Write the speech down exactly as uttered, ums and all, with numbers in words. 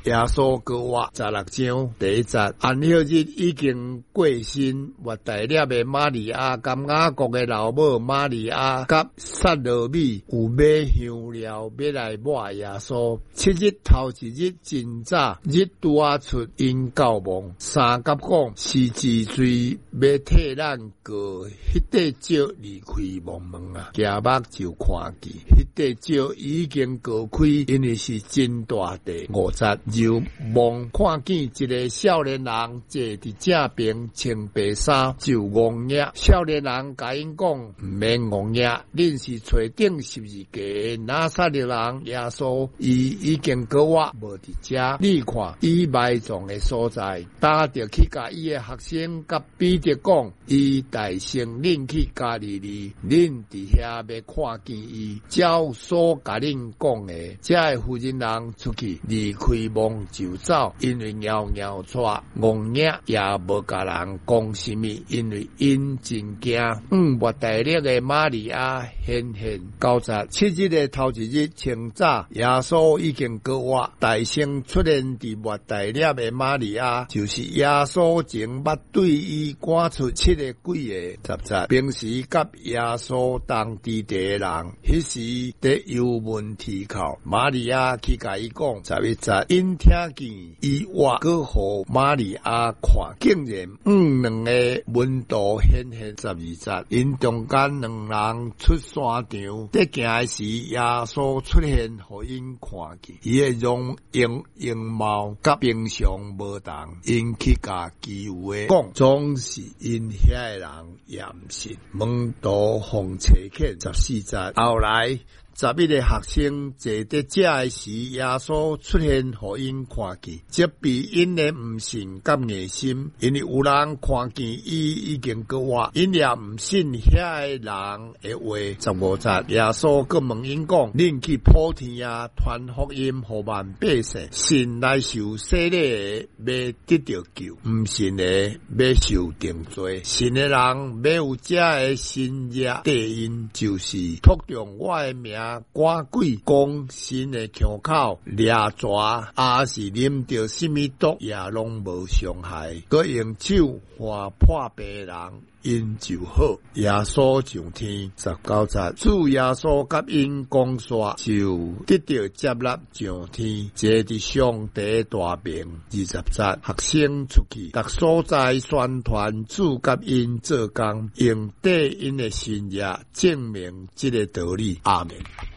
耶稣高活十六章第一节，安息日已经过身，活大粒的玛利亚，甘雅各的老母玛利亚，甲撒罗米有买香料要来抹耶稣。七日头一日真早，日拄啊出因教梦，三甲讲是自罪要替咱过，迄块石离开梦梦啊，行目就看见，迄块石已经过开，因为是真大地。五节就梦看见一个少年人坐伫正边穿白衫，就戆眼。少年人甲因讲，毋免戆眼，恁是找顶十二家拿撒勒人耶稣，伊已经过活无伫遮。你看伊埋葬的所在，打着去甲伊的学生甲彼得讲，伊大声恁去加利利，恁伫遐要看见伊，照所甲恁讲的。这个妇人人出去离开梦就走，因为袅袅拽戆眼，也无甲人讲什么，因为因真惊。嗯，活大粒的玛利亚显现九节，七日的头一日清早，耶稣已经过活，大声出现伫活大粒的玛利亚，就是耶稣前捌对伊赶出七个鬼的。十节，平时甲耶稣同地地的人，迄时在幽门啼哭，玛利亚去甲伊讲。十一节，因听见伊话，搁互玛利亚看，竟然嗯两个门徒显现。十二节，因中间两人出山场，在行的时，耶稣出现，互因看见，伊的容容容貌甲平常无同，因去甲其余的讲，总是因遐的人也毋信。门徒奉差遣。十四节，后来十一个学生坐伫遮的时，耶稣出现，互因看见，这比因的毋信甲硬心，因为有人看见伊已经过活，因也毋信遐个人的话。十五节，耶稣阁问因讲，恁去普天啊，传福音互万百姓，信来受洗礼的要得到救，毋信的要受定罪。信的人要有遮个新约地因，就是托用我的名赶鬼，讲神的腔口，抓蛇，也是啉着什么毒也拢无伤害，搁用手划破病人，因就好。耶稣上天。十九节，主耶稣甲因讲说，就得到接纳上天，坐伫上帝大名。二十节，学生出去，逐所在宣传主甲因做工，用对因的信仰证明这个道理。阿门。